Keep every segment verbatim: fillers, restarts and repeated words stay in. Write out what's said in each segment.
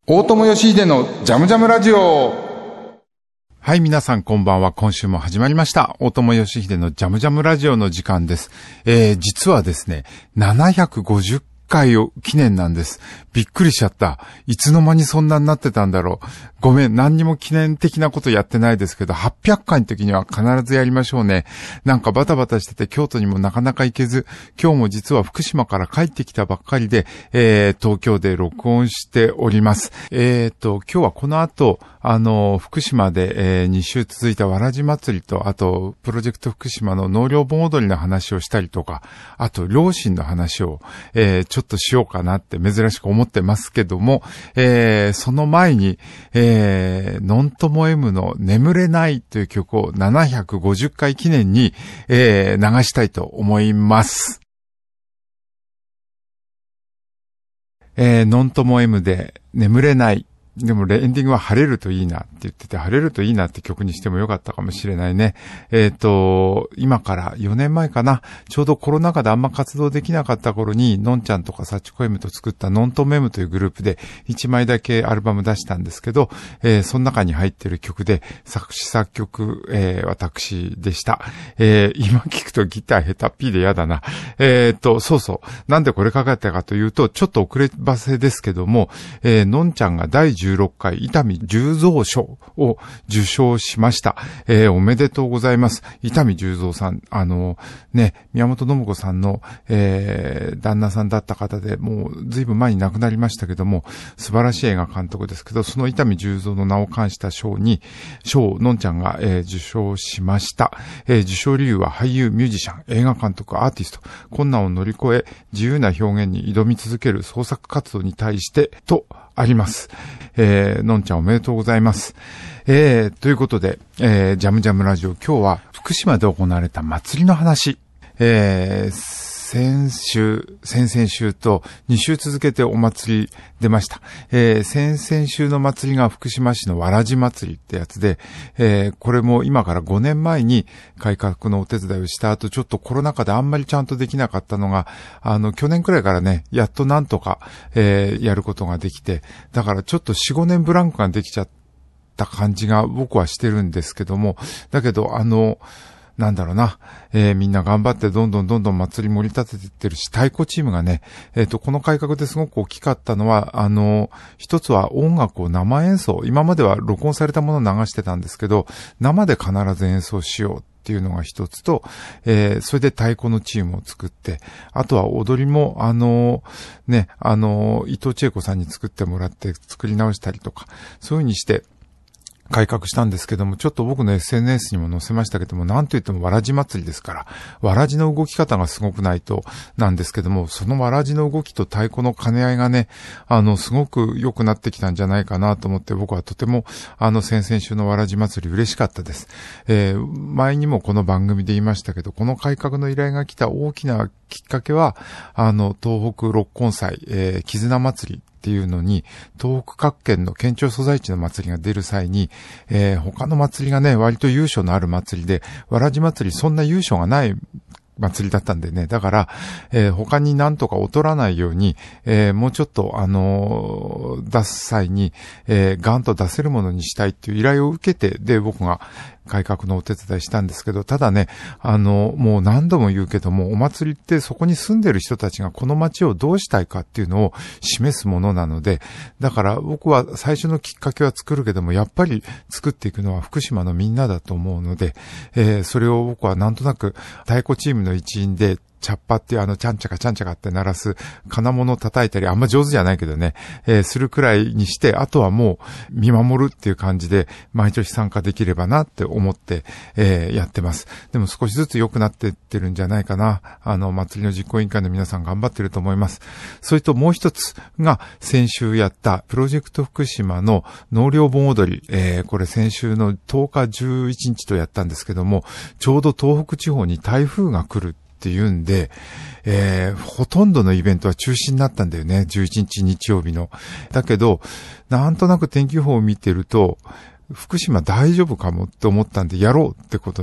大友義秀のジャムジャムラジオ。 はい、皆さんこんばんは。今週も始まりました。大友義秀のジャムジャムラジオの時間です。えー、実はですね、ななひゃくごじゅっかいを記念なんです。びっくりしちゃった。いつの間にそんなになってたんだろう。ごめん、何にも記念的なことやってないですけど、はっぴゃっかいの時には必ずやりましょうね。なんかバタバタしてて京都にもなかなか行けず、今日も実は福島から帰ってきたばっかりで、えー、東京で録音しております。えーと、今日はこの後、あの、福島で、えー、に週続いたわらじ祭りと、あと、プロジェクト福島の納涼盆踊りの話をしたりとか、あと、両親の話を、えー、ちょっとしようかなって珍しく思ってますけども、えー、その前に、えー、ノントモ M の眠れないという曲をななひゃくごじゅっかい記念に、えー、流したいと思います。えー、ノントモ M で眠れない。でもエンディングは晴れるといいなって言ってて、晴れるといいなって曲にしてもよかったかもしれないね。えっと、今からよねんまえかな、ちょうどコロナ禍であんま活動できなかった頃に、のんちゃんとかサチコエムと作ったノントメムというグループでいちまいだけアルバム出したんですけど、えー、その中に入ってる曲で作詞作曲、えー、私でした。えー、今聞くとギター下手っぴでやだな。えっと、そうそう。なんでこれかかったかというと、ちょっと遅ればせですけども、えー、のんちゃんがだいじゅうろっかい伊丹十三賞を受賞しました。えー、おめでとうございます。伊丹十三さん、あのね、宮本信子さんの、えー、旦那さんだった方で、もうずいぶん前に亡くなりましたけども、素晴らしい映画監督ですけど、その伊丹十三の名を冠した賞に、賞をのんちゃんが、えー、受賞しました。えー、受賞理由は俳優、ミュージシャン、映画監督、アーティスト、困難を乗り越え、自由な表現に挑み続ける創作活動に対して、と、あります。えー、のんちゃんおめでとうございます。えー、ということで、えー、ジャムジャムラジオ、今日は福島で行われた祭りの話、えー、先週、先々週とに週続けてお祭り出ました。えー、先々週の祭りが福島市のわらじ祭りってやつで、えー、これも今からごねんまえに改革のお手伝いをした後、ちょっとコロナ禍であんまりちゃんとできなかったのが、あの、去年くらいからね、やっとなんとか、えー、やることができて、だからちょっとよん、ごねんブランクができちゃった感じが僕はしてるんですけども、だけど、あの、なんだろうな、えー、みんな頑張ってどんどんどんどん祭り盛り立てていってるし、太鼓チームがね、えっと、この改革ですごく大きかったのは、あの、一つは音楽を生演奏、今までは録音されたものを流してたんですけど、生で必ず演奏しようっていうのが一つと、えー、それで太鼓のチームを作って、あとは踊りも、あの、ね、あの、伊藤千恵子さんに作ってもらって作り直したりとか、そういう風にして、改革したんですけども、ちょっと僕の エスエヌエス にも載せましたけども、なんと言ってもわらじ祭りですから、わらじの動き方がすごくないとなんですけども、そのわらじの動きと太鼓の兼ね合いがね、あの、すごく良くなってきたんじゃないかなと思って、僕はとても、あの、先々週のわらじ祭り嬉しかったです。えー、前にもこの番組で言いましたけど、この改革の依頼が来た大きなきっかけは、あの、東北六根祭、えー、絆祭り、っていうのに、東北各県の県庁所在地の祭りが出る際に、えー、他の祭りがね、割と由緒のある祭りで、わらじ祭りそんな由緒がない祭りだったんでね。だから、えー、他になんとか劣らないように、えー、もうちょっと、あのー、出す際に、えー、ガンと出せるものにしたいっていう依頼を受けて、で、僕が改革のお手伝いしたんですけど、ただね、あの、もう何度も言うけども、お祭りってそこに住んでる人たちがこの街をどうしたいかっていうのを示すものなので、だから僕は最初のきっかけは作るけども、やっぱり作っていくのは福島のみんなだと思うので、えー、それを僕はなんとなく太鼓チームの一員で、チャッパっていうあの、ちゃんちゃかちゃんちゃかって鳴らす金物を叩いたり、あんま上手じゃないけどね、えー、するくらいにして、あとはもう見守るっていう感じで、毎年参加できればなって思って、えー、やってます。でも少しずつ良くなっていってるんじゃないかな。あの、祭りの実行委員会の皆さん頑張ってると思います。それともう一つが、先週やったプロジェクト福島の納涼盆踊り、えー、これ先週のとおかじゅういちにちとやったんですけども、ちょうど東北地方に台風が来るっていうんで、えー、ほとんどのイベントは中止になったんだよね。じゅういちにち日曜日の。だけど、なんとなく天気予報を見てると、福島大丈夫かもって思ったんでやろうってことにし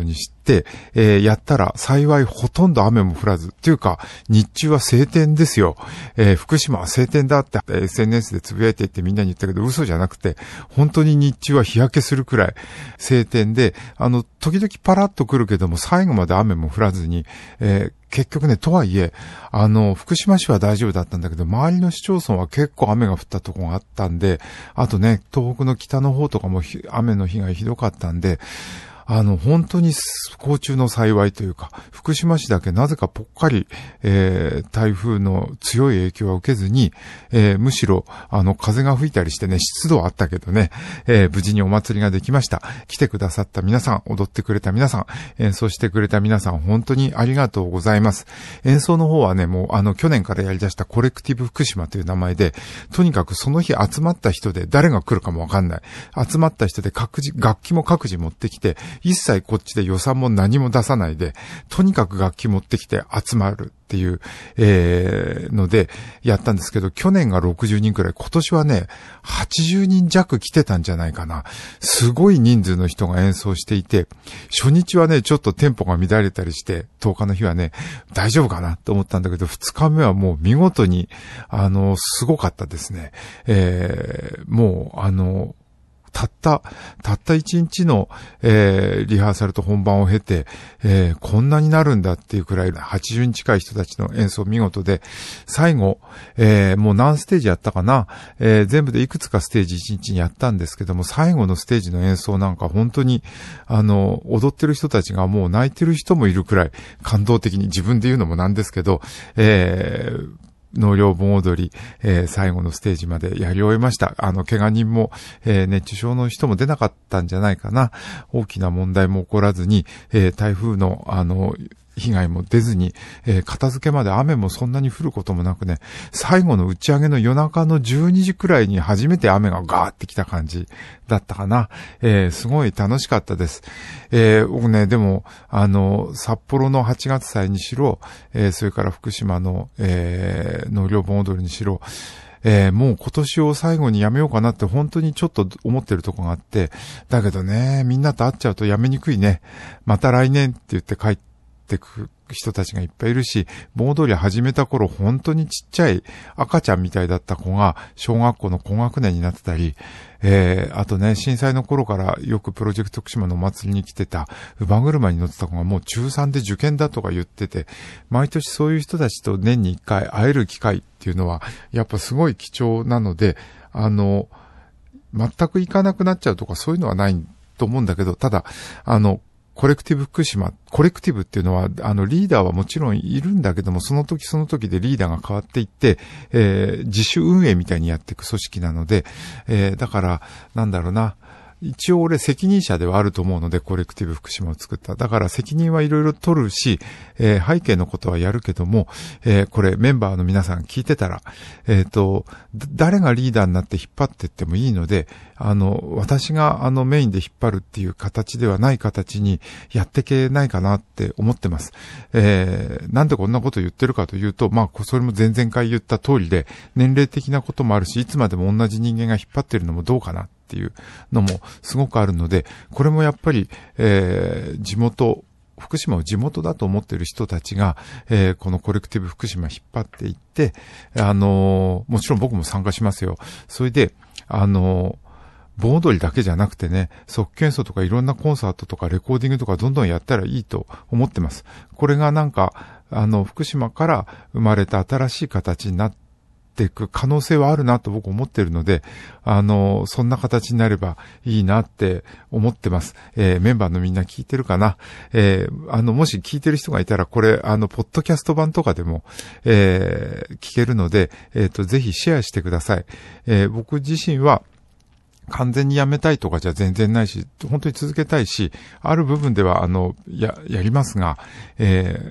で、えー、やったら幸いほとんど雨も降らず。っていうか、日中は晴天ですよ。えー、福島は晴天だって エスエヌエス でつぶやいていってみんなに言ったけど、嘘じゃなくて、本当に日中は日焼けするくらい晴天で、あの、時々パラッと来るけども、最後まで雨も降らずに、えー結局ね、とはいえ、あの、福島市は大丈夫だったんだけど、周りの市町村は結構雨が降ったところがあったんで、あとね、東北の北の方とかも雨の被害ひどかったんで、あの、本当に不幸中の幸いというか、福島市だけなぜかぽっかり、えー、台風の強い影響は受けずに、えー、むしろ、あの、風が吹いたりしてね、湿度はあったけどね、えー、無事にお祭りができました。来てくださった皆さん、踊ってくれた皆さん、演奏してくれた皆さん、本当にありがとうございます。演奏の方はね、もう、あの、去年からやり出したコレクティブ福島という名前で、とにかくその日集まった人で誰が来るかもわかんない。集まった人で各自、楽器も各自持ってきて、一切こっちで予算も何も出さないで、とにかく楽器持ってきて集まるっていう、えー、ので、やったんですけど、去年がろくじゅうにんくらい、今年はね、はちじゅうにん弱来てたんじゃないかな。すごい人数の人が演奏していて、初日はね、ちょっとテンポが乱れたりして、とおかの日はね、大丈夫かなと思ったんだけど、ふつかめはもう見事に、あの、すごかったですね。えー、もう、あの、たった、たった一日の、えー、リハーサルと本番を経て、えー、こんなになるんだっていうくらい、はちじゅうにん近い人たちの演奏見事で、最後、えー、もう何ステージやったかな、えー、全部でいくつかステージ一日にやったんですけども、最後のステージの演奏なんか本当に、あの、踊ってる人たちがもう泣いてる人もいるくらい、感動的に自分で言うのもなんですけど、えー、納涼盆踊り、えー、最後のステージまでやり終えました。あの、怪我人も、えー、熱中症の人も出なかったんじゃないかな。大きな問題も起こらずに、えー、台風の、あの、被害も出ずに、えー、片付けまで雨もそんなに降ることもなくね、最後の打ち上げの夜中のじゅうにじくらいに初めて雨がガーってきた感じだったかな。えー、すごい楽しかったです。えー、僕ね、でも、あの、札幌のはちがつ祭にしろ、えー、それから福島の、えー、納涼盆踊りにしろ、えー、もう今年を最後にやめようかなって本当にちょっと思ってるとこがあって、だけどね、みんなと会っちゃうとやめにくいね。また来年って言って帰って、ってく人たちがいっぱいいるし、盆踊り始めた頃本当にちっちゃい赤ちゃんみたいだった子が小学校の高学年になってたり、えー、あとね、震災の頃からよくプロジェクト福島のお祭りに来てた乳母車に乗ってた子がもう中さんで受験だとか言ってて、毎年そういう人たちと年にいっかい会える機会っていうのはやっぱすごい貴重なので、あの、全く行かなくなっちゃうとかそういうのはないと思うんだけど、ただ、あの、コレクティブ福島、コレクティブっていうのは、あの、リーダーはもちろんいるんだけども、その時その時でリーダーが変わっていって、えー、自主運営みたいにやっていく組織なので、えー、だから、なんだろうな、一応俺責任者ではあると思うので、コレクティブ福島を作った。だから責任はいろいろ取るし、えー、背景のことはやるけども、えー、これメンバーの皆さん聞いてたら、えっと、誰がリーダーになって引っ張っていってもいいので、あの、私があのメインで引っ張るっていう形ではない形にやっていけないかなって思ってます。えー、なんでこんなこと言ってるかというと、まあ、それも前々回言った通りで、年齢的なこともあるし、いつまでも同じ人間が引っ張ってるのもどうかなっていうのもすごくあるので、これもやっぱり、えー、地元、福島を地元だと思っている人たちが、えー、このコレクティブ福島引っ張っていって、あのー、もちろん僕も参加しますよ。それで、あのー、盆踊りだけじゃなくてね、即興演奏とかいろんなコンサートとかレコーディングとかどんどんやったらいいと思ってます。これがなんか、あの、福島から生まれた新しい形になっていく可能性はあるなと僕思ってるので、あの、そんな形になればいいなって思ってます。えー、メンバーのみんな聞いてるかな？えー、あの、もし聞いてる人がいたら、これ、あの、ポッドキャスト版とかでも、えー、聞けるので、えっと、ぜひシェアしてください。えー、僕自身は、完全にやめたいとかじゃ全然ないし、本当に続けたいし、ある部分では、あの、や、やりますが、えー、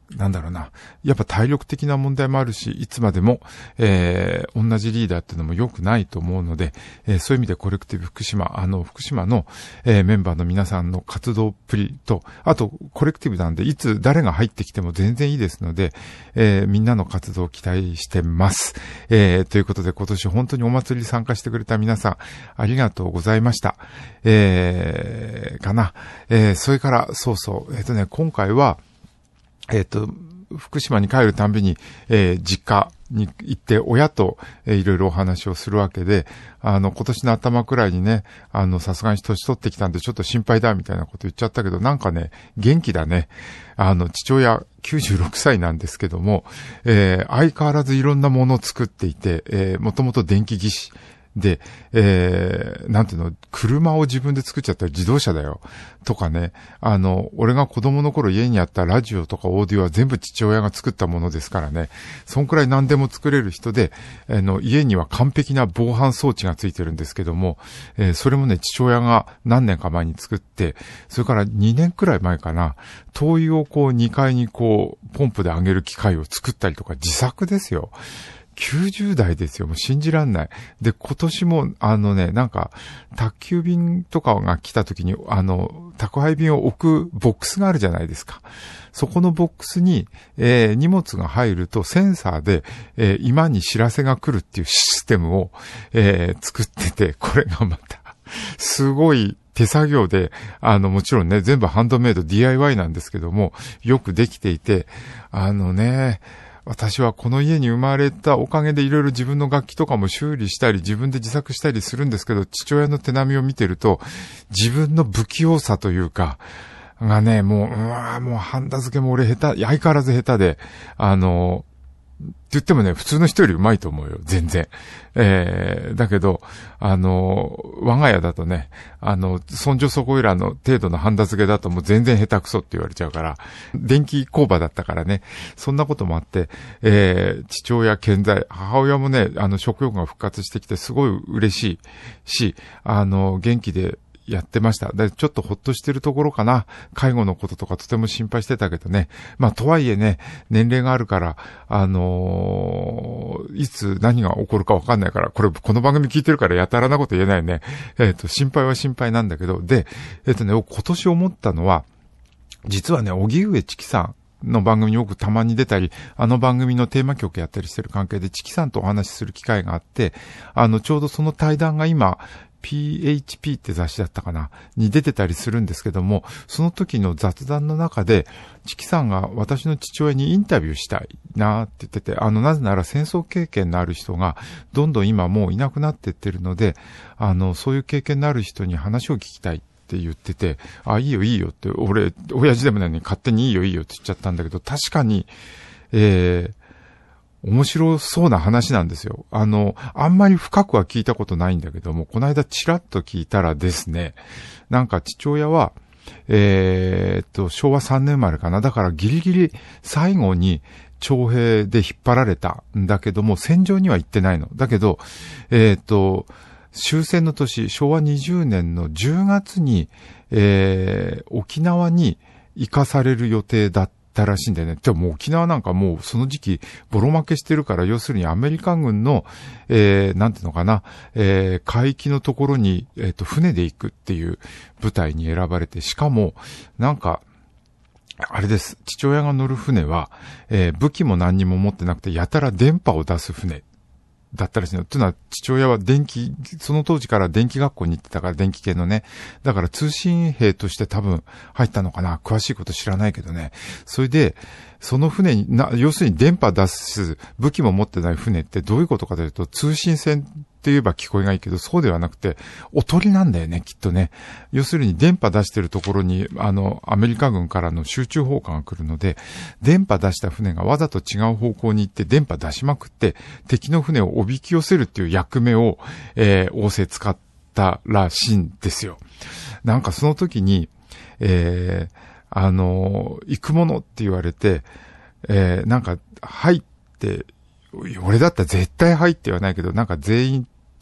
なんだろうな。やっぱ体力的な問題もあるし、いつまでも、えー、同じリーダーっていうのも良くないと思うので、えー、そういう意味でコレクティブ福島、あの、福島の、えー、メンバーの皆さんの活動っぷりと、あと、コレクティブなんで、いつ誰が入ってきても全然いいですので、えー、みんなの活動を期待してます。えー、ということで、今年本当にお祭りに参加してくれた皆さん、ありがとうございました。えー、かな。えー、それから、そうそう、えっとね、今回は、えっと、福島に帰るたんびに、えー、実家に行って親と、えー、いろいろお話をするわけで、あの、今年の頭くらいにね、あの、さすがに年取ってきたんでちょっと心配だみたいなこと言っちゃったけど、なんかね、元気だね。あの、父親きゅうじゅうろくさいなんですけども、えー、相変わらずいろんなものを作っていて、えー、もともと電気技師。で、えー、なんていうの、車を自分で作っちゃったら自動車だよ。とかね、あの、俺が子供の頃家にあったラジオとかオーディオは全部父親が作ったものですからね。そんくらい何でも作れる人で、あの、家には完璧な防犯装置がついてるんですけども、えー、それもね、父親が何年か前に作って、それからにねんくらい前かな、灯油をこうにかいにこう、ポンプで上げる機械を作ったりとか自作ですよ。きゅうじゅう代ですよ。もう信じらんない。で、今年も、あのね、なんか、宅急便とかが来た時に、あの、宅配便を置くボックスがあるじゃないですか。そこのボックスに、えー、荷物が入るとセンサーで、えー、今に知らせが来るっていうシステムを、えー、作ってて、これがまた、すごい、手作業で、あの、もちろんね、全部ハンドメイド ディーアイワイ なんですけども、よくできていて、あのね、私はこの家に生まれたおかげでいろいろ自分の楽器とかも修理したり自分で自作したりするんですけど、父親の手並みを見てると自分の不器用さというかがね、もう、うわーもうハンダ付けも俺下手、相変わらず下手で、あの、って言ってもね、普通の人より上手いと思うよ、全然。えー、だけど、あの、我が家だとね、あの、そんじょそこいらの程度のハンダ付けだともう全然下手くそって言われちゃうから、電気工場だったからね、そんなこともあって、えー、父親健在、母親もね、あの、食欲が復活してきてすごい嬉しいし、あの、元気で、やってました。で、ちょっとほっとしてるところかな。介護のこととかとても心配してたけどね。まあ、とはいえね、年齢があるから、あのー、いつ何が起こるかわかんないから、これ、この番組聞いてるからやたらなこと言えないね。えっと、心配は心配なんだけど、で、えっとね、今年思ったのは、実はね、荻上チキさんの番組によくたまに出たり、あの番組のテーマ曲やったりしてる関係で、チキさんとお話しする機会があって、あの、ちょうどその対談が今、ピーエイチピー って雑誌だったかなに出てたりするんですけども、その時の雑談の中で、チキさんが私の父親にインタビューしたいなって言ってて、あの、なぜなら戦争経験のある人がどんどん今もういなくなっていってるので、あの、そういう経験のある人に話を聞きたいって言ってて、あ、いいよいいよって、俺、親父でもないのに勝手にいいよいいよって言っちゃったんだけど、確かに、えー、面白そうな話なんですよ。あの、あんまり深くは聞いたことないんだけども、この間チラッと聞いたらですね、なんか父親は、えー、っと、しょうわさんねん生まれかな。だからギリギリ最後に徴兵で引っ張られたんだけども、戦場には行ってないの。だけど、えー、っと、終戦の年、しょうわにじゅうねんのじゅうがつに、えー、沖縄に行かされる予定だった。たらしいんだよね。でも沖縄なんかもうその時期ボロ負けしてるから、要するにアメリカ軍の、えー、なんていうのかな、えー、海域のところに、えっと、船で行くっていう部隊に選ばれて、しかも、なんか、あれです。父親が乗る船は、えー、武器も何にも持ってなくて、やたら電波を出す船。だったらしいの。というのは、父親は電気、その当時から電気学校に行ってたから、電気系のね。だから通信兵として多分入ったのかな。詳しいこと知らないけどね。それで、その船に、な、要するに電波出す武器も持ってない船ってどういうことかというと、通信船って言えば聞こえがいいけど、そうではなくて、おとりなんだよね、きっとね。要するに電波出してるところに、あの、アメリカ軍からの集中砲火が来るので、電波出した船がわざと違う方向に行って電波出しまくって、敵の船をおびき寄せるっていう役目を、えー、仰せ使ったらしいんですよ。なんかその時に、えー、あの、行くものって言われて、えー、なんか、はいって、俺だったら絶対はいって言わないけど、なんか全員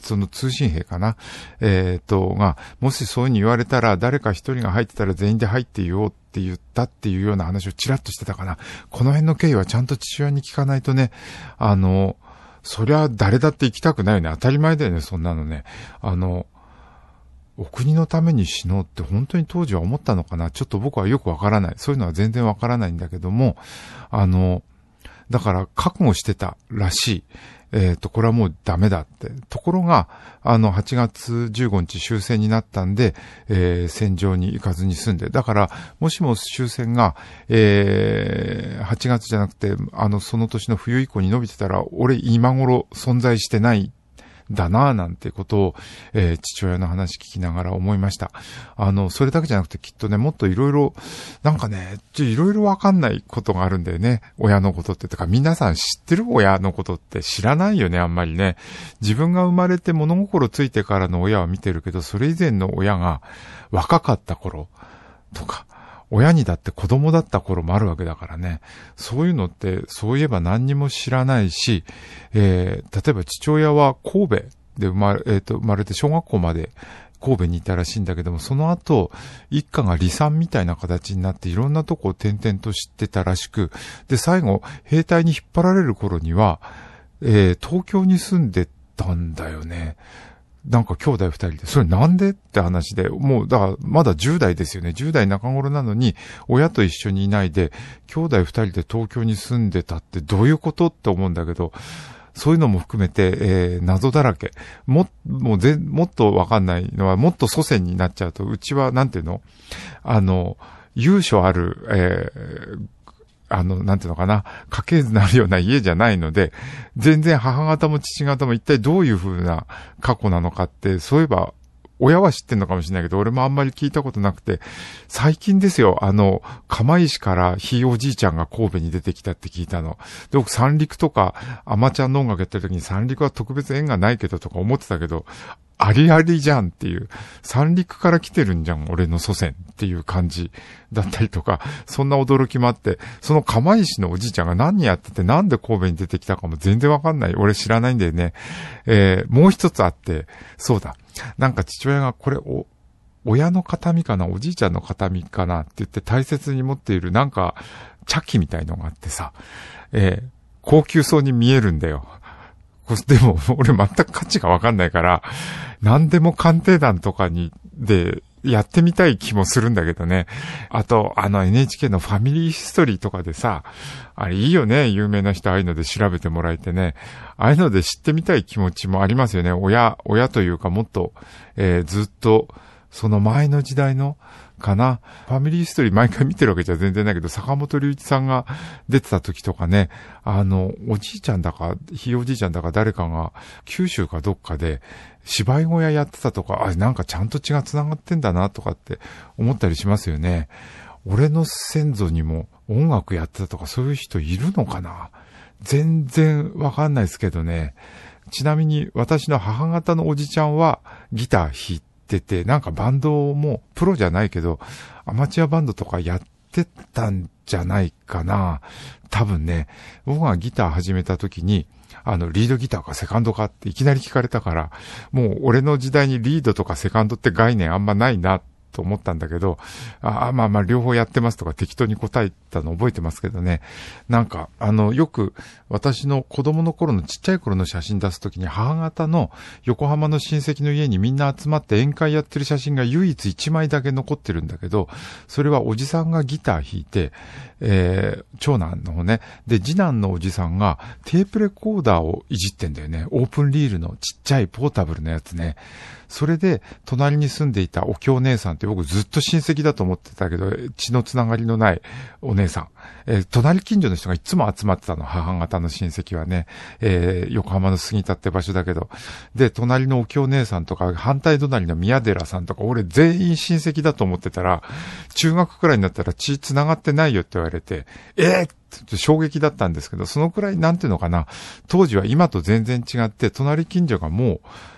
その通信兵かなえっと、が、もしそういう風に言われたら、誰か一人が入ってたら全員で入って言おうって言ったっていうような話をちらっとしてたかな。この辺の経緯はちゃんと父親に聞かないとね、あの、そりゃ誰だって行きたくないよね。当たり前だよね、そんなのね。あの、お国のために死のうって本当に当時は思ったのかな。ちょっと僕はよくわからない。そういうのは全然わからないんだけども、あの、だから覚悟してたらしい。えっと、これはもうダメだって。ところが、あの、はちがつじゅうごにち終戦になったんで、えー、戦場に行かずに済んで。だから、もしも終戦が、えー、はちがつじゃなくて、あの、その年の冬以降に伸びてたら、俺今頃存在してないだなぁなんてことを、えー、父親の話聞きながら思いました。あの、それだけじゃなくてきっとね、もっといろいろ、なんかね、いろいろわかんないことがあるんだよね。親のことって。とか、皆さん知ってる親のことって知らないよね、あんまりね。自分が生まれて物心ついてからの親は見てるけど、それ以前の親が若かった頃とか、親にだって子供だった頃もあるわけだからね。そういうのって、そういえば何にも知らないし、えー、例えば父親は神戸で生まれ、えーと、生まれて小学校まで神戸にいたらしいんだけども、その後、一家が離散みたいな形になっていろんなとこを転々と知ってたらしく、で、最後、兵隊に引っ張られる頃には、えー、東京に住んでたんだよね。なんか兄弟二人で、それなんでって話で、もう、だから、まだじゅう代ですよね。じゅう代中頃なのに、親と一緒にいないで、兄弟二人で東京に住んでたってどういうことって思うんだけど、そういうのも含めて、えー、謎だらけ。も、もうぜ、もっとわかんないのは、もっと祖先になっちゃうと、うちは、なんていうのあの、由緒ある、えー、あの、なんていうのかな、家系図になるような家じゃないので、全然母方も父方も一体どういう風な過去なのかって、そういえば、親は知ってんのかもしれないけど、俺もあんまり聞いたことなくて、最近ですよ、あの、釜石からひいおじいちゃんが神戸に出てきたって聞いたの。で、僕三陸とか、アマちゃんの音楽やってる時に三陸は特別縁がないけどとか思ってたけど、ありありじゃんっていう、三陸から来てるんじゃん、俺の祖先っていう感じだったりとか、そんな驚きもあって、その釜石のおじいちゃんが何やっててなんで神戸に出てきたかも全然わかんない。俺知らないんだよね。えー、もう一つあって、そうだ。なんか父親がこれお、親の形見かな、おじいちゃんの形見かなって言って大切に持っているなんか茶器みたいのがあってさ、えー、高級そうに見えるんだよ。でも、俺全く価値がわかんないから、何でも鑑定団とかに、で、やってみたい気もするんだけどね。あと、あの エヌエイチケー のファミリーヒストリーとかでさ、あれいいよね、有名な人ああいうので調べてもらえてね。ああいうので知ってみたい気持ちもありますよね。親、親というかもっと、えー、ずっと、その前の時代の、かな。ファミリーヒストリー毎回見てるわけじゃ全然ないけど、坂本龍一さんが出てた時とかね、あの、おじいちゃんだか、ひいおじいちゃんだか誰かが、九州かどっかで、芝居小屋やってたとか、あ、なんかちゃんと血が繋がってんだなとかって思ったりしますよね。俺の先祖にも音楽やってたとかそういう人いるのかな？全然わかんないですけどね。ちなみに私の母方のおじちゃんはギター弾いて、てて、なんかバンドもプロじゃないけどアマチュアバンドとかやってたんじゃないかな。多分ね、僕がギター始めた時にあのリードギターかセカンドかっていきなり聞かれたから、もう俺の時代にリードとかセカンドって概念あんまないなと思ったんだけど、あまあまあ両方やってますとか適当に答えたの覚えてますけどね。なんかあのよく私の子供の頃のちっちゃい頃の写真出すときに母方の横浜の親戚の家にみんな集まって宴会やってる写真が唯一いちまいだけ残ってるんだけど、それはおじさんがギター弾いて、えー、長男の方ね、で次男のおじさんがテープレコーダーをいじってんだよね。オープンリールのちっちゃいポータブルのやつね。それで隣に住んでいたお京姉さんって僕ずっと親戚だと思ってたけど血のつながりのないお姉さん、えー、隣近所の人がいつも集まってたの、母方の親戚はね、えー、横浜の杉田って場所だけど、で隣のお京姉さんとか反対隣の宮寺さんとか俺全員親戚だと思ってたら、中学くらいになったら血つながってないよって言われて、えーって衝撃だったんですけど、そのくらいなんていうのかな、当時は今と全然違って隣近所がもう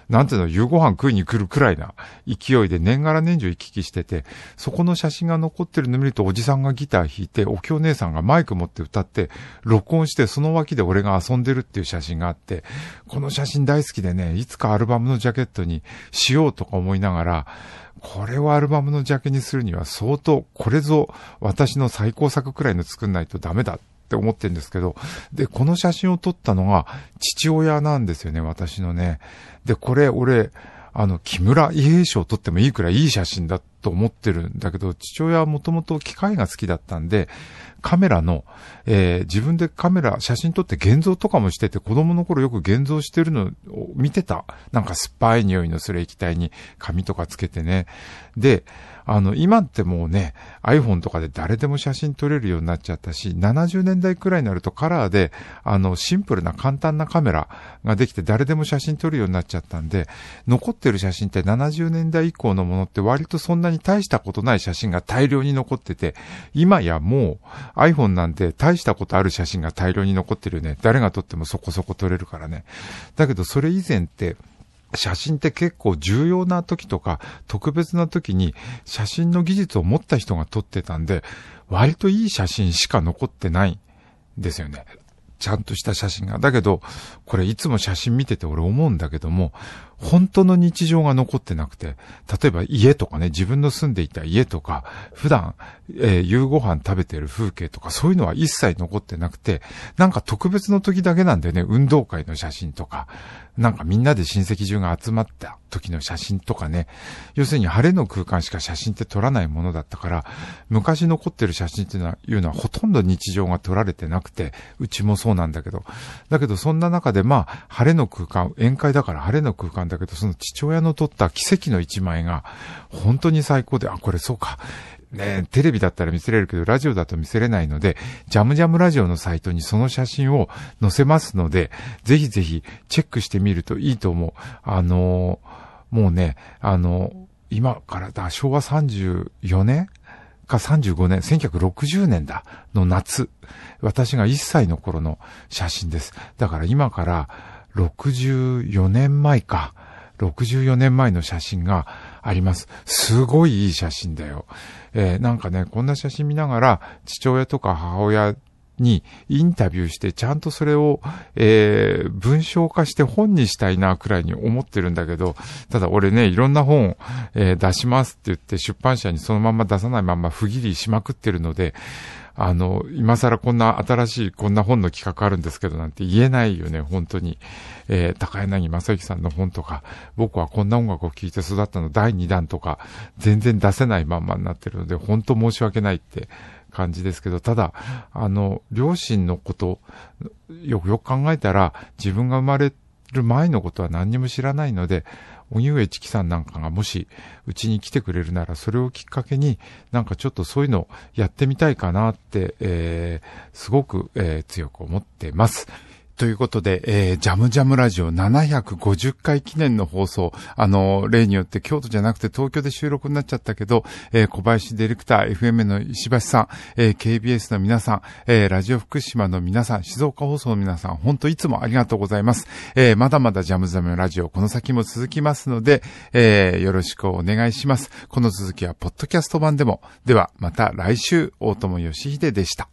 なんていうの、夕ご飯食いに来るくらいな勢いで年がら年中行き来してて、そこの写真が残ってるの見ると、おじさんがギター弾いて、お経姉さんがマイク持って歌って、録音して、その脇で俺が遊んでるっていう写真があって、この写真大好きでね、いつかアルバムのジャケットにしようとか思いながら、これをアルバムのジャケにするには相当、これぞ私の最高作くらいの作んないとダメだって思ってるんですけど、で、この写真を撮ったのが父親なんですよね、私のね。で、これ俺、あの、木村伊兵衛賞を撮ってもいいくらいいい写真だと思ってるんだけど、父親はもともと機械が好きだったんで、カメラの、えー、自分でカメラ、写真撮って現像とかもしてて、子供の頃よく現像してるのを見てた。なんか酸っぱい匂いのする液体に紙とかつけてね。で、あの、今ってもうね、iPhone とかで誰でも写真撮れるようになっちゃったし、ななじゅうねんだいくらいになるとカラーで、あの、シンプルな簡単なカメラができて誰でも写真撮るようになっちゃったんで、残ってる写真ってななじゅうねんだい以降のものって割とそんなに大したことない写真が大量に残ってて、今やもう iPhone なんて大したことある写真が大量に残ってるよね。誰が撮ってもそこそこ撮れるからね。だけどそれ以前って、写真って結構重要な時とか特別な時に写真の技術を持った人が撮ってたんで、割といい写真しか残ってないんですよね。ちゃんとした写真が。だけど、これいつも写真見てて俺思うんだけども、本当の日常が残ってなくて、例えば家とかね、自分の住んでいた家とか、普段、えー、夕ご飯食べてる風景とか、そういうのは一切残ってなくて、なんか特別の時だけなんだよね、運動会の写真とか、なんかみんなで親戚中が集まった時の写真とかね、要するに晴れの空間しか写真って撮らないものだったから、昔残ってる写真っていうのは、いうのはほとんど日常が撮られてなくて、うちもそうなんだけど、だけどそんな中でまあ、晴れの空間、宴会だから晴れの空間だけど、その父親の撮った奇跡の一枚が、本当に最高で、あ、これそうか。ね、テレビだったら見せれるけど、ラジオだと見せれないので、ジャムジャムラジオのサイトにその写真を載せますので、ぜひぜひチェックしてみるといいと思う。あのー、もうね、あのー、今からだ、しょうわさんじゅうよねんかさんじゅうごねん、せんきゅうひゃくろくじゅうねんだ、の夏。私がいっさいの頃の写真です。だから今からろくじゅうよねんまえか。ろくじゅうよねんまえの写真があります。すごいいい写真だよ。えー、なんかね、こんな写真見ながら父親とか母親にインタビューしてちゃんとそれを、えー、文章化して本にしたいなくらいに思ってるんだけど、ただ俺ね、いろんな本、えー、出しますって言って出版社にそのまま出さないまま不義理しまくってるので、あの、今更こんな新しいこんな本の企画あるんですけどなんて言えないよね、本当に。えー、高柳正幸さんの本とか、僕はこんな音楽を聴いて育ったのだいにだんとか、全然出せないまんまになってるので、本当申し訳ないって感じですけど、ただ、あの、両親のこと、よくよく考えたら、自分が生まれる前のことは何にも知らないので、荻上チキさんなんかがもしうちに来てくれるなら、それをきっかけになんかちょっとそういうのやってみたいかなって、えー、すごく、えー、強く思ってます。ということで、えー、ジャムジャムラジオななひゃくごじゅっかい記念の放送、あの、例によって京都じゃなくて東京で収録になっちゃったけど、えー、小林ディレクター、エフエム の石橋さん、えー、ケービーエス の皆さん、えー、ラジオ福島の皆さん、静岡放送の皆さん、本当いつもありがとうございます。えー、まだまだジャムジャムラジオ、この先も続きますので、えー、よろしくお願いします。この続きはポッドキャスト版でも。では、また来週、大友義秀でした。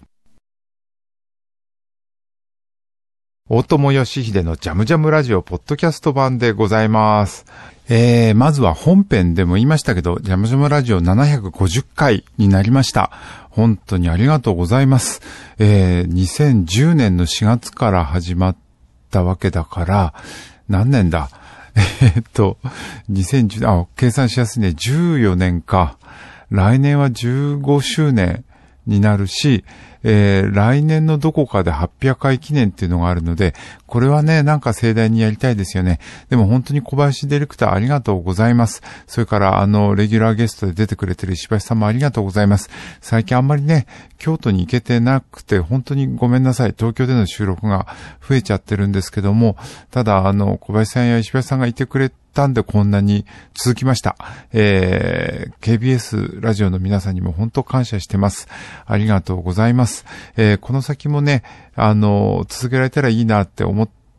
大友義秀のジャムジャムラジオポッドキャスト版でございます。えー、まずは本編でも言いましたけど、ジャムジャムラジオななひゃくごじゅっかいになりました。本当にありがとうございます。えー、にせんじゅうねんのしがつから始まったわけだから、何年だえー、っと、にせんじゅう、あ、計算しやすいね、じゅうよねんか。来年はじゅうごしゅうねんになるし、えー、来年のどこかではっぴゃっかい記念っていうのがあるので、これはね、なんか盛大にやりたいですよね。でも本当に小林ディレクターありがとうございます。それからあの、レギュラーゲストで出てくれてる石橋さんもありがとうございます。最近あんまりね、京都に行けてなくて、本当にごめんなさい。東京での収録が増えちゃってるんですけども、ただあの、小林さんや石橋さんがいてくれて、たんでこんなに続きました。えー、ケービーエス ラジオの皆さんにも本当感謝してます。ありがとうございます。えー、この先もね、あの、続けられたらいいなって思って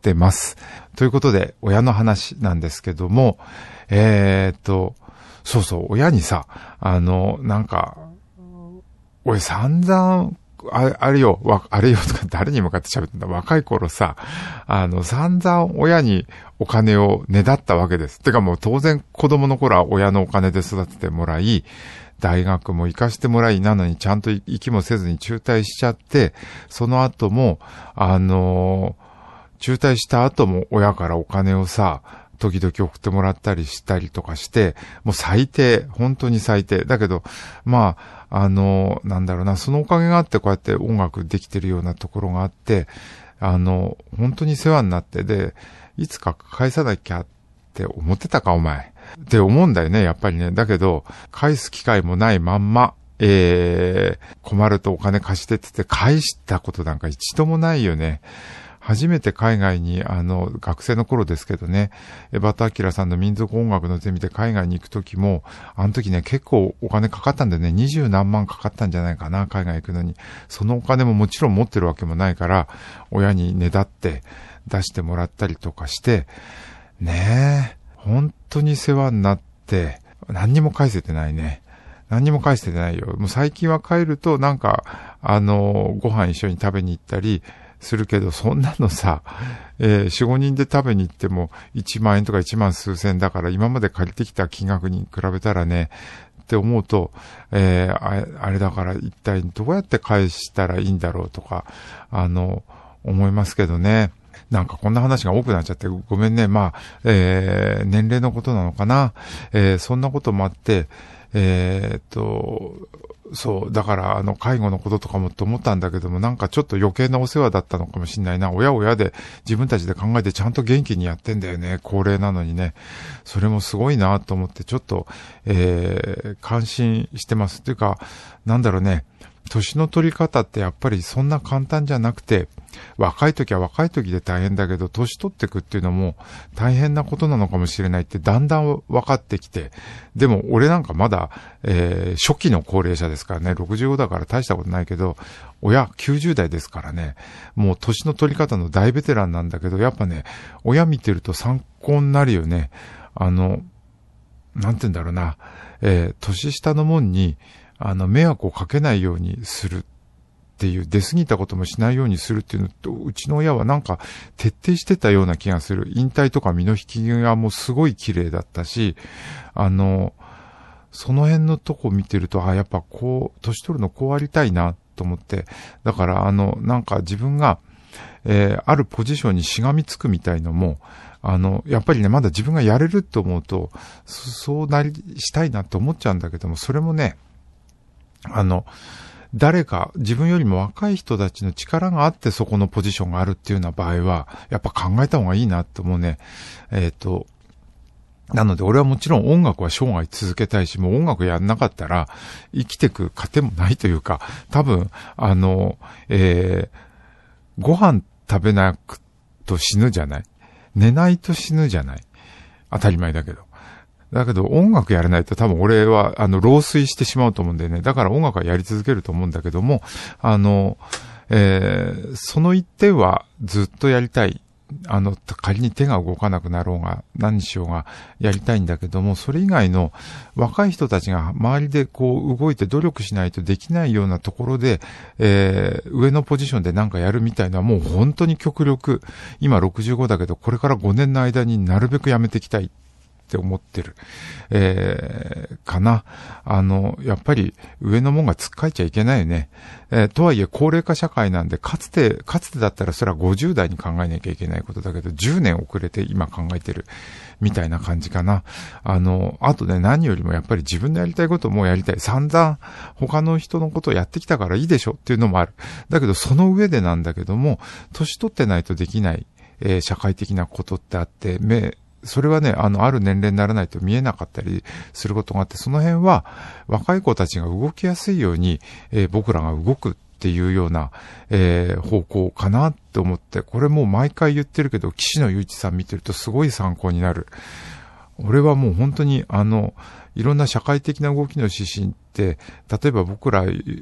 ってます。ということで、親の話なんですけども、えーっと、そうそう、親にさ、あの、なんか、俺散々、あ, あれよ、わ、あれよとか誰に向かって喋ってんだ。若い頃さ、あの、散々親にお金をねだったわけです。てかもう当然子供の頃は親のお金で育ててもらい、大学も行かしてもらい、なのにちゃんと行きもせずに中退しちゃって、その後も、あのー、中退した後も親からお金をさ、時々送ってもらったりしたりとかして、もう最低、本当に最低。だけど、まあ、あの、なんだろうな、そのおかげがあってこうやって音楽できてるようなところがあって、あの、本当に世話になって、で、いつか返さなきゃって思ってたかお前。って思うんだよね、やっぱりね。だけど、返す機会もないまんま、えー、困るとお金貸してって言って返したことなんか一度もないよね。初めて海外に、あの、学生の頃ですけどね、江端明さんの民族音楽のゼミで海外に行くときも、あの時ね、結構お金かかったんでね、二十何万かかったんじゃないかな、海外行くのに。そのお金ももちろん持ってるわけもないから、親にねだって出してもらったりとかして、ねえ、本当に世話になって、何にも返せてないね。何にも返せてないよ。もう最近は帰ると、なんか、あの、ご飯一緒に食べに行ったり、するけど、そんなのさ、えー、よん、ごにんで食べに行ってもいちまん円とかいちまん数千だから今まで借りてきた金額に比べたらね、って思うと、えー、あれだから一体どうやって返したらいいんだろうとか、あの、思いますけどね。なんかこんな話が多くなっちゃってごめんね。まあ、えー、年齢のことなのかな。えー、そんなこともあって、えー、っと、そう、だから、あの、介護のこととかもと思ったんだけども、なんかちょっと余計なお世話だったのかもしれないな。親親で自分たちで考えてちゃんと元気にやってんだよね。高齢なのにね。それもすごいなと思って、ちょっと、えー、感心してます。っていうか、なんだろうね。年の取り方ってやっぱりそんな簡単じゃなくて、若い時は若い時で大変だけど、年取ってくっていうのも大変なことなのかもしれないってだんだん分かってきて、でも俺なんかまだ、えー、初期の高齢者ですからね、ろくじゅうごだから大したことないけど、親きゅうじゅう代ですからね、もう年の取り方の大ベテランなんだけど、やっぱね、親見てると参考になるよね。あの、なんて言うんだろうな、えー、年下のもんに、あの、迷惑をかけないようにするっていう、出過ぎたこともしないようにするっていうのと、うちの親はなんか徹底してたような気がする。引退とか身の引き際もすごい綺麗だったし、あの、その辺のとこ見てると、あ、やっぱこう、年取るのこうありたいなと思って、だからあの、なんか自分が、えー、あるポジションにしがみつくみたいのも、あの、やっぱりね、まだ自分がやれると思うと、そうなり、したいなって思っちゃうんだけども、それもね、あの、誰か自分よりも若い人たちの力があってそこのポジションがあるっていうような場合は、やっぱ考えた方がいいなって思うね。えっと、なので俺はもちろん音楽は生涯続けたいし、もう音楽やんなかったら生きてく糧もないというか、多分、あの、えー、ご飯食べなくと死ぬじゃない？寝ないと死ぬじゃない？当たり前だけど。だけど音楽やらないと多分俺はあの老衰してしまうと思うんだよね。だから音楽はやり続けると思うんだけども、あの、えー、その一点はずっとやりたい。あの、仮に手が動かなくなろうが何しようがやりたいんだけども、それ以外の若い人たちが周りでこう動いて努力しないとできないようなところで、えー、上のポジションでなんかやるみたいなもう本当に極力、今ろくじゅうごだけどこれからごねんの間になるべくやめていきたい。って思ってる。えー、かな。あの、やっぱり上のもんが突っかえちゃいけないよね。えー、とはいえ高齢化社会なんで、かつて、かつてだったらそれはごじゅう代に考えなきゃいけないことだけど、じゅうねん遅れて今考えてる。みたいな感じかな。あの、あとね、何よりもやっぱり自分のやりたいことをもうやりたい。散々他の人のことをやってきたからいいでしょっていうのもある。だけどその上でなんだけども、年取ってないとできない、えー、社会的なことってあって、目、それはね、あの、ある年齢にならないと見えなかったりすることがあって、その辺は若い子たちが動きやすいように、えー、僕らが動くっていうような、えー、方向かなって思って、これもう毎回言ってるけど、岸野雄一さん見てるとすごい参考になる。俺はもう本当にあの、いろんな社会的な動きの指針って、例えば僕ら、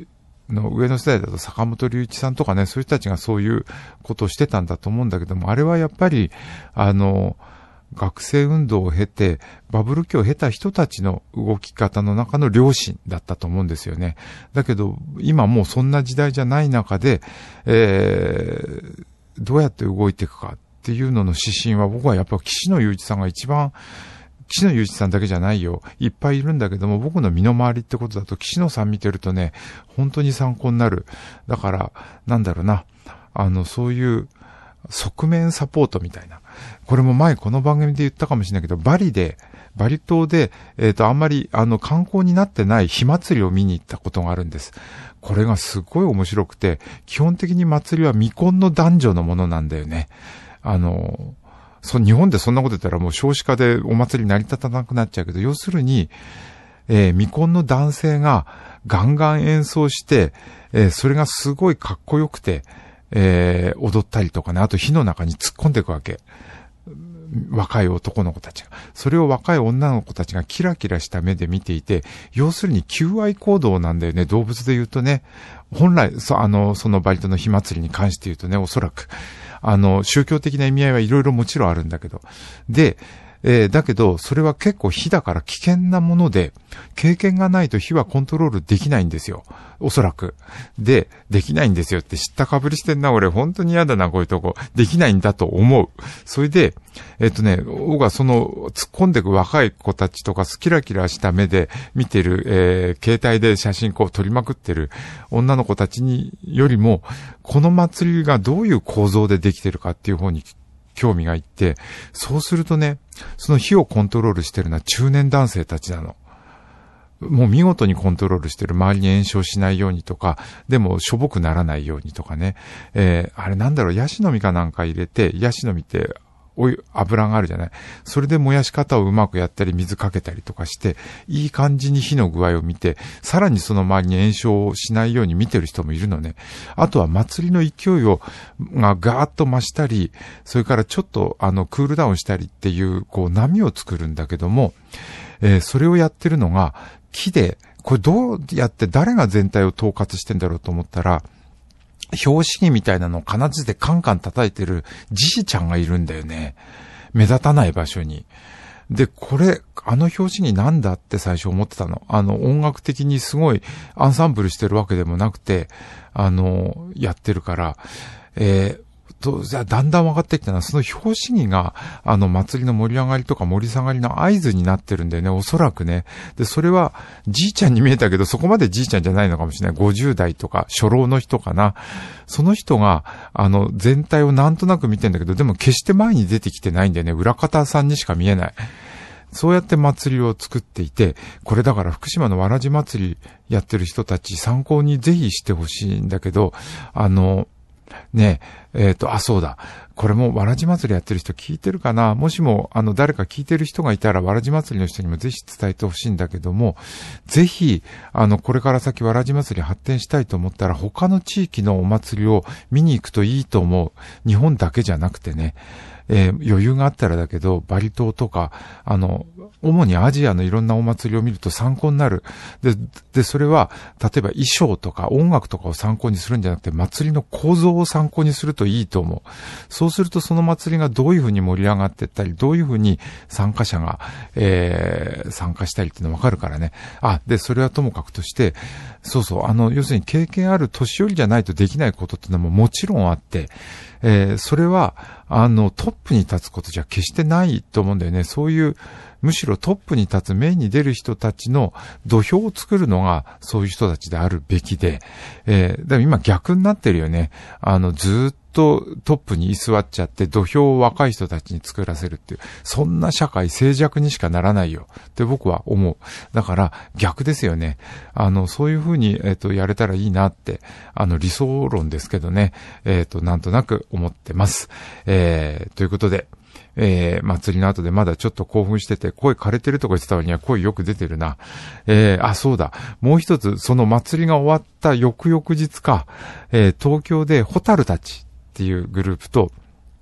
の上の世代だと坂本龍一さんとかね、そういう人たちがそういうことをしてたんだと思うんだけども、あれはやっぱり、あの、学生運動を経て、バブル期を経た人たちの動き方の中の良心だったと思うんですよね。だけど、今もうそんな時代じゃない中で、えー、どうやって動いていくかっていうのの指針は、僕はやっぱ岸野雄一さんが一番、岸野雄一さんだけじゃないよ。いっぱいいるんだけども、僕の身の回りってことだと、岸野さん見てるとね、本当に参考になる。だから、なんだろうな、あの、そういう、側面サポートみたいな。これも前この番組で言ったかもしれないけど、バリで、バリ島で、えっと、あんまり、あの、観光になってない火祭りを見に行ったことがあるんです。これがすごい面白くて、基本的に祭りは未婚の男女のものなんだよね。あの、そ、日本でそんなこと言ったらもう少子化でお祭り成り立たなくなっちゃうけど、要するに、えー、未婚の男性がガンガン演奏して、えー、それがすごいかっこよくて、えー、踊ったりとかね、あと火の中に突っ込んでいくわけ。若い男の子たちが。それを若い女の子たちがキラキラした目で見ていて、要するに求愛行動なんだよね、動物で言うとね。本来、そ、あの、そのバリ島の火祭りに関して言うとね、おそらく。あの、宗教的な意味合いはいろいろもちろんあるんだけど。で、えー、だけど、それは結構火だから危険なもので、経験がないと火はコントロールできないんですよ。おそらく。で、できないんですよって知ったかぶりしてんな、俺。本当に嫌だな、こういうとこ。できないんだと思う。それで、えっとね、僕はその、突っ込んでく若い子たちとか、キラキラした目で見てる、えー、携帯で写真こう撮りまくってる女の子たちによりも、この祭りがどういう構造でできてるかっていう方に興味がいって、そうするとね、その火をコントロールしてるのは中年男性たちなの。もう見事にコントロールしてる。周りに炎症しないようにとか、でもしょぼくならないようにとかね。えー、あれなんだろう、ヤシの実かなんか入れて、ヤシの実っておい油があるじゃない。それで燃やし方をうまくやったり、水かけたりとかして、いい感じに火の具合を見て、さらにその周りに炎症をしないように見てる人もいるのね。あとは祭りの勢いを、がガーッと増したり、それからちょっとあのクールダウンしたりっていう、こう波を作るんだけども、えー、それをやってるのが木で、これどうやって誰が全体を統括してんだろうと思ったら、拍子木みたいなのを金槌でカンカン叩いてるじいちゃんがいるんだよね。目立たない場所に。で、これ、あの拍子木なんだって最初思ってたの。あの、音楽的にすごいアンサンブルしてるわけでもなくて、あの、やってるから、えーと、じゃあだんだん分かってきたのは、その拍子木が、あの、祭りの盛り上がりとか盛り下がりの合図になってるんだよね、おそらくね。で、それは、じいちゃんに見えたけど、そこまでじいちゃんじゃないのかもしれない。ごじゅう代とか、初老の人かな。その人が、あの、全体をなんとなく見てんだけど、でも決して前に出てきてないんだよね。裏方さんにしか見えない。そうやって祭りを作っていて、これだから福島のわらじ祭りやってる人たち参考にぜひしてほしいんだけど、あの、ねえ、えっと、あ、そうだ。これもわらじ祭りやってる人聞いてるかな？もしも、あの、誰か聞いてる人がいたら、わらじ祭りの人にもぜひ伝えてほしいんだけども、ぜひ、あの、これから先わらじ祭り発展したいと思ったら、他の地域のお祭りを見に行くといいと思う。日本だけじゃなくてね。えー、余裕があったらだけど、バリ島とか、あの、主にアジアのいろんなお祭りを見ると参考になる。で、で、それは、例えば衣装とか音楽とかを参考にするんじゃなくて、祭りの構造を参考にするといいと思う。そうするとその祭りがどういうふうに盛り上がっていったり、どういうふうに参加者が、えー、参加したりっていうのわかるからね。あ、で、それはともかくとして、そうそう、あの、要するに経験ある年寄りじゃないとできないことっていうのももちろんあって、えー、それは、あの、トップに立つことじゃ決してないと思うんだよね。そういう、むしろトップに立つメインに出る人たちの土俵を作るのがそういう人たちであるべきで、えー、でも今逆になってるよね。あの、ずーっとトップに居座っちゃって土俵を若い人たちに作らせるっていう、そんな社会静寂にしかならないよって僕は思う。だから逆ですよね。あの、そういうふうに、えっと、やれたらいいなって、あの、理想論ですけどね、えっと、なんとなく思ってます。えー、ということで、えー、祭りの後でまだちょっと興奮してて、声枯れてるとか言ってた割には声よく出てるな。えー、あ、そうだ。もう一つ、その祭りが終わった翌々日か、えー、東京でホタルたちっていうグループと、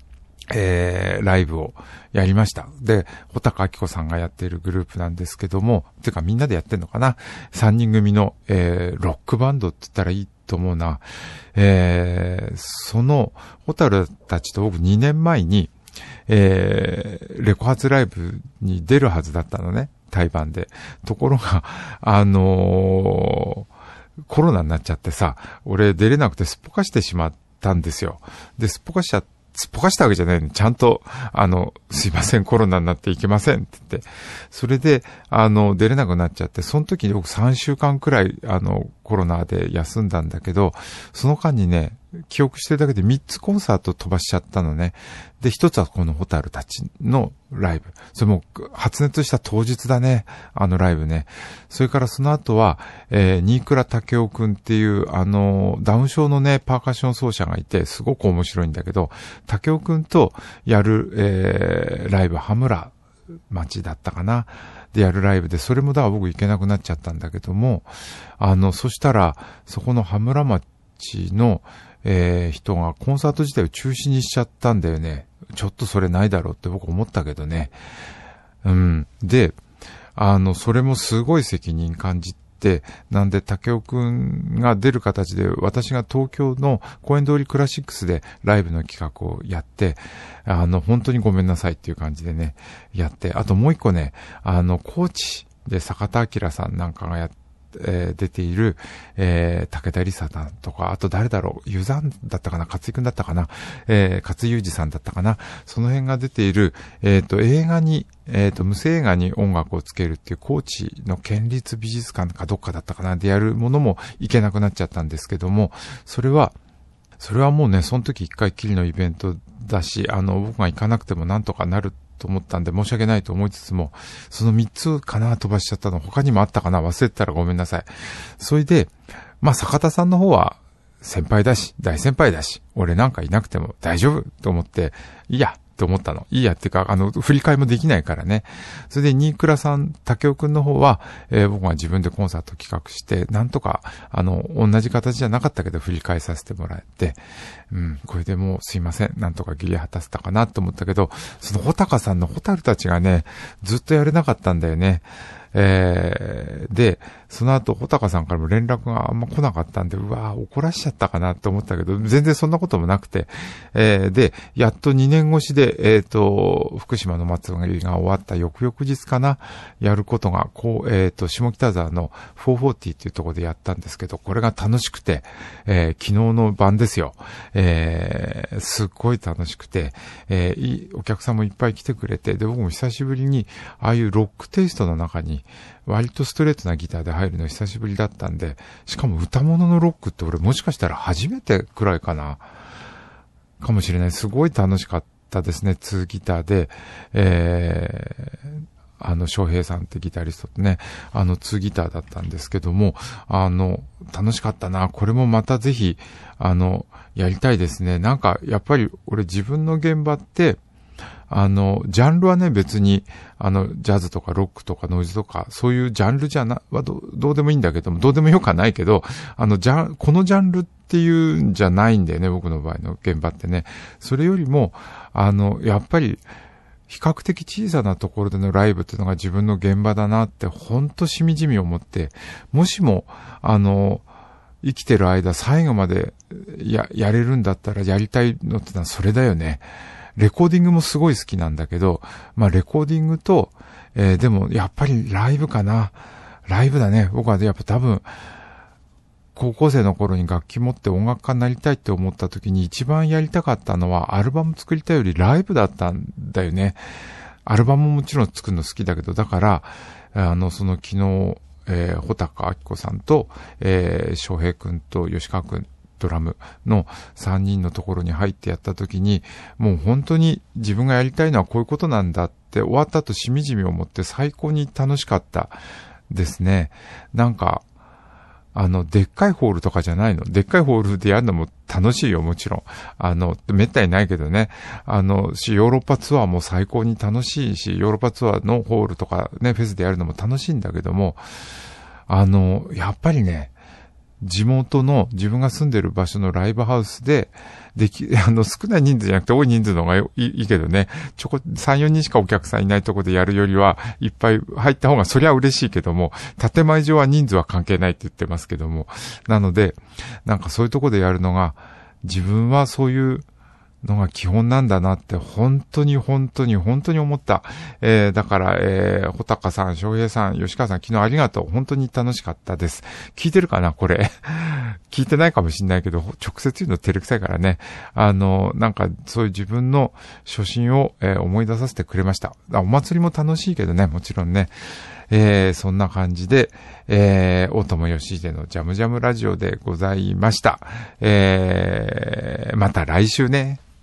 えー、ライブをやりました。で、穂高明子さんがやっているグループなんですけども、てかみんなでやってんのかな ?さん 人組の、えー、ロックバンドって言ったらいいと思うな。えー、その、ホタルたちと僕にねんまえに、えー、レコ発ライブに出るはずだったのね。対バンで。ところが、あのー、コロナになっちゃってさ、俺出れなくてすっぽかしてしまったんですよ。で、すっぽかしちゃって、すっぽかしたわけじゃないのに、ちゃんと、あの、すいません、コロナになっていけませんって言って、それで、あの、出れなくなっちゃって、その時に僕さんしゅうかんくらい、あの、コロナで休んだんだけど、その間にね、記憶してるだけでみっつコンサート飛ばしちゃったのね。で、ひとつはこのホタルたちのライブ。それも発熱した当日だね。あのライブね。それからその後は、えー、新倉武雄くんっていう、あの、ダウン症のね、パーカッション奏者がいて、すごく面白いんだけど、武雄くんとやる、えー、ライブ、羽村町だったかな。でやるライブで、それもだから僕行けなくなっちゃったんだけども、あの、そしたら、そこの羽村町の、えー、人がコンサート自体を中止にしちゃったんだよね。ちょっとそれないだろうって僕思ったけどね。うん。で、あの、それもすごい責任感じて、なんで竹雄くんが出る形で私が東京の公園通りクラシックスでライブの企画をやって、あの、本当にごめんなさいっていう感じでね、やって、あともう一個ね、あの、高知で坂田明さんなんかがやって、えー、出ている、えー、武田理沙さんとか、あと誰だろう、ユザンだったかな、勝井くんだったかな、えー、勝井裕二さんだったかな、その辺が出ている、えっと、映画に、えっと、無声映画に音楽をつけるっていう高知の県立美術館かどっかだったかな、でやるものもいけなくなっちゃったんですけども、それは、それはもうね、その時一回きりのイベントだし、あの、僕が行かなくてもなんとかなると思ったんで申し訳ないと思いつつも、そのみっつかな飛ばしちゃったの、他にもあったかな忘れてたらごめんなさい。それで、まあ、坂田さんの方は先輩だし、大先輩だし、俺なんかいなくても大丈夫と思って、いいやと思ったの。いいやっていうか、あの、振り替えもできないからね。それで、新倉さん、武雄くんの方は、えー、僕が自分でコンサート企画して、なんとか、あの、同じ形じゃなかったけど、振り替えさせてもらえて、うん、これでもうすいません。なんとか切り果たせたかなと思ったけど、その穂高さんのホタルたちがね、ずっとやれなかったんだよね。えー、で、その後、穂高さんからも連絡があんま来なかったんで、うわー怒らしちゃったかなって思ったけど、全然そんなこともなくて、えー、で、やっとにねん越しで、えっと、福島の祭りが終わった翌々日かな、やることが、こう、えっと、下北沢のフォーフォーティーっていうところでやったんですけど、これが楽しくて、えー、昨日の晩ですよ。えー、すっごい楽しくて、えー、いい、お客さんもいっぱい来てくれて、で、僕も久しぶりに、ああいうロックテイストの中に、割とストレートなギターで入るの久しぶりだったんで、しかも歌物のロックって俺もしかしたら初めてくらいかな、かもしれない。すごい楽しかったですね。ツーギターで、えー、あの、翔平さんってギタリストってね、あの、ツーギターだったんですけども、あの、楽しかったな。これもまたぜひ、あの、やりたいですね。なんか、やっぱり俺自分の現場って、あの、ジャンルはね、別に、あの、ジャズとかロックとかノイズとか、そういうジャンルじゃな、はど、どうでもいいんだけども、どうでもよくはないけど、あの、ジャン、このジャンルっていうんじゃないんだよね、僕の場合の現場ってね。それよりも、あの、やっぱり、比較的小さなところでのライブっていうのが自分の現場だなって、ほんとしみじみ思って、もしも、あの、生きてる間最後までや、やれるんだったらやりたいのってのはそれだよね。レコーディングもすごい好きなんだけど、まあレコーディングと、えー、でもやっぱりライブかな。ライブだね。僕はやっぱ多分、高校生の頃に楽器持って音楽家になりたいって思った時に一番やりたかったのはアルバム作りたいよりライブだったんだよね。アルバムももちろん作るの好きだけど、だから、あの、その昨日、えー、穂高明子さんと、えー、翔平くんと吉川くん、ドラムのさんにんのところに入ってやった時に、もう本当に自分がやりたいのはこういうことなんだって終わった後しみじみ思って最高に楽しかったですね。なんか、あの、でっかいホールとかじゃないの。でっかいホールでやるのも楽しいよ、もちろん。あの、めったにないけどね。あの、し、ヨーロッパツアーも最高に楽しいし、ヨーロッパツアーのホールとかね、フェスでやるのも楽しいんだけども、あの、やっぱりね、 地元の自分が住んでる場所のライブハウスで、でき、あの、少ない人数じゃなくて多い人数の方がいい、いいけどね、ちょこ、さん、よにんしかお客さんいないとこでやるよりは、いっぱい入った方がそりゃ嬉しいけども、建前上は人数は関係ないって言ってますけども、なので、なんかそういうとこでやるのが、自分はそういうのが基本なんだなって、本当に本当に本当に思った。えー、だから、えー、穂高さん、翔平さん、吉川さん、昨日ありがとう。本当に楽しかったです。聞いてるかなこれ。聞いてないかもしれないけど、直接言うの照れくさいからね。あの、なんか、そういう自分の初心を、えー、思い出させてくれました。お祭りも楽しいけどね、もちろんね。えー、そんな感じで、えー、大友義秀のジャムジャムラジオでございました。えー、また来週ね。